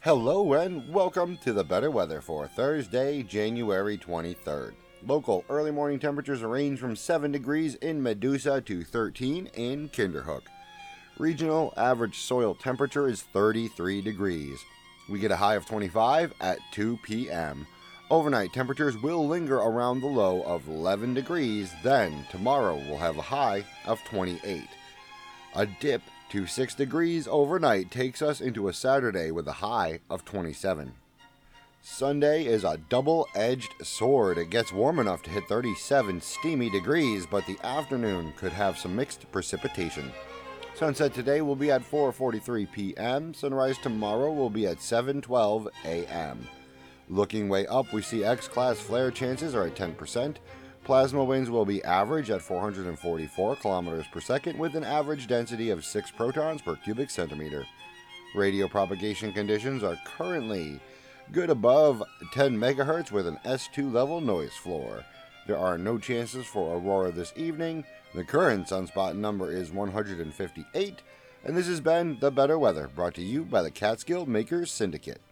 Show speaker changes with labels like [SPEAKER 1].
[SPEAKER 1] Hello and welcome to the better weather for Thursday, January 23rd. Local early morning temperatures range from 7 degrees in Medusa to 13 in Kinderhook. Regional average soil temperature is 33 degrees. We get a high of 25 at 2 p.m. Overnight temperatures will linger around the low of 11 degrees, then tomorrow we'll have a high of 28. A dip to 6 degrees overnight takes us into a Saturday with a high of 27. Sunday is a double-edged sword. It gets warm enough to hit 37 steamy degrees, but the afternoon could have some mixed precipitation. Sunset today will be at 4:43 p.m. Sunrise tomorrow will be at 7:12 a.m. Looking way up, we see X-class flare chances are at 10%. Plasma winds will be average at 444 kilometers per second with an average density of 6 protons per cubic centimeter. Radio propagation conditions are currently good above 10 megahertz with an S2 level noise floor. There are no chances for aurora this evening. The current sunspot number is 158, and this has been The Better Weather, brought to you by the Catskill Makers Syndicate.